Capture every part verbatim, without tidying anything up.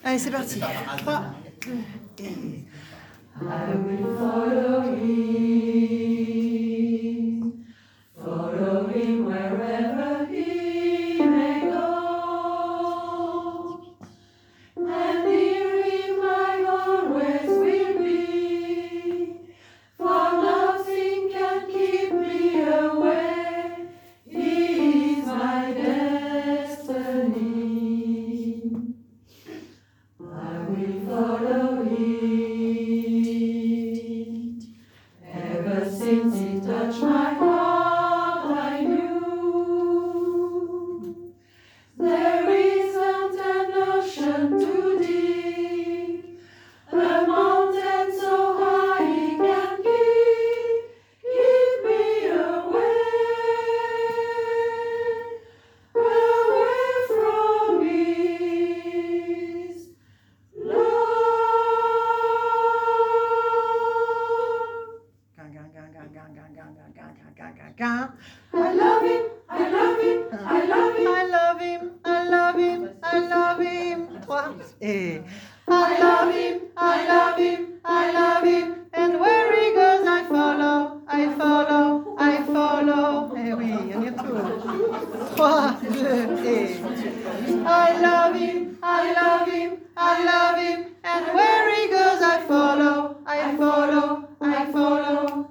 Allez, c'est parti. trois, deux, et... I will follow him, follow him wherever he may go, and near him I always will be, for nothing can keep me away, he is my destiny. I will follow him. Since he touched my heart, I knew there isn't an ocean too deep, a mountain so high he can keep, keep me away, away from his love. I love him, I love him, I love him, I love him, I love him, I love him. Trois. Et I love him, I love him, I love him. And where he goes, I follow, I follow, I follow. Eh oui, on y retourne. Trois, deux, et I love him, I love him, I love him. And where he goes, I follow, I follow, I follow.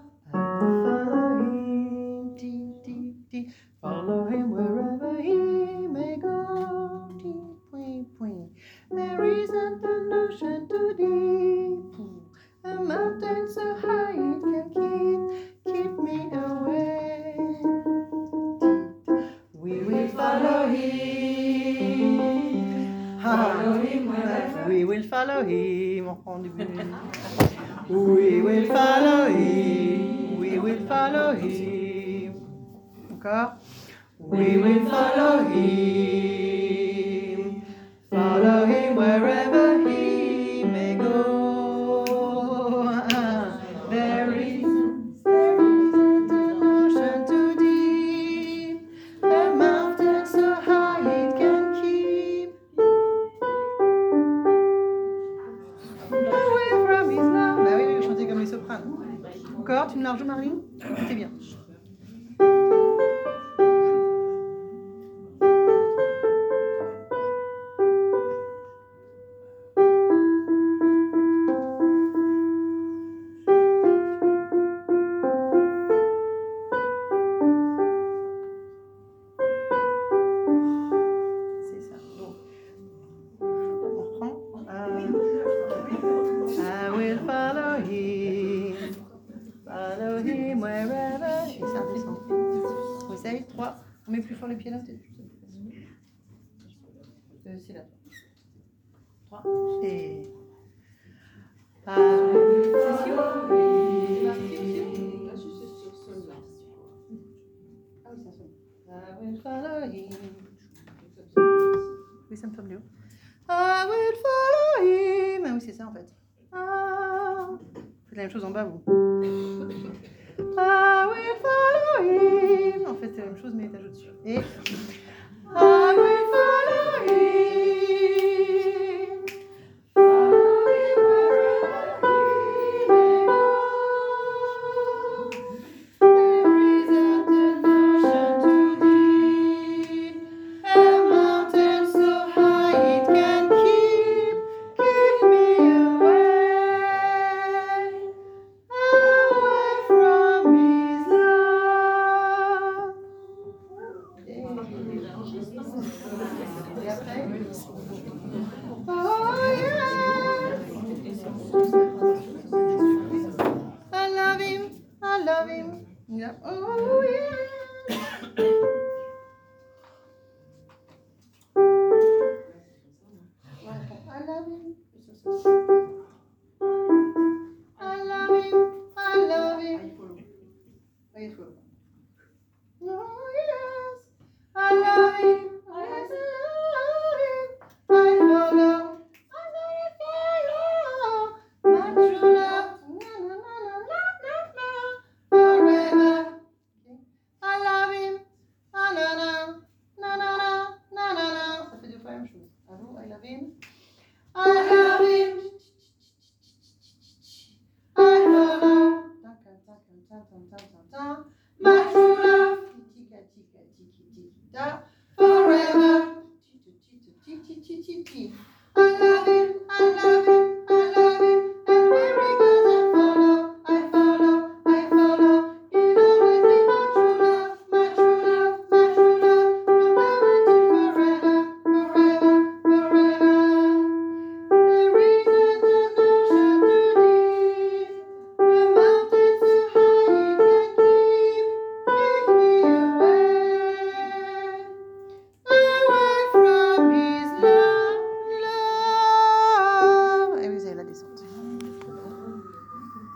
Follow him wherever he may go. There isn't an ocean too deep, a mountain so high it can keep, keep me away. We will follow him. Follow him wherever. We will follow him. On prend du but. We will follow him. We will follow him. Encore. We will follow him, follow him wherever he may go. There isn't, there isn't an ocean too deep, a mountain so high it can keep away from his love. Bah oui, oui, vous chantez comme les sopranes. Encore, tu me la rejoues, Marlene? C'est bien. trois. On met plus fort les pieds là. Euh, c'est là. trois. Et. Ah, c'est sûr. Ah oui, c'est un sol. I will follow him. Oui, ça me semble bien. I will follow him. Ah oui, c'est ça en fait. Ah. Faites la même chose en bas, vous. I will follow him. En fait, c'est la même chose, mais étage au-dessus. Et I will follow him. Follow him wherever he may go. There isn't an ocean too deep, a mountain so high it can keep, keep me away, away from his love. Et après, oh yeah, I love him, I love him. Yeah. Oh yeah. I love him. I love him. I love him. Oh yes. I love him. Yes, I love him. I follow. I never follow. My true love. Na na na na na na na. Forever. I love him. Na na na na na na na na na. Ça fait deux fois la même chose. Ah bon, I love him. I ti, ti.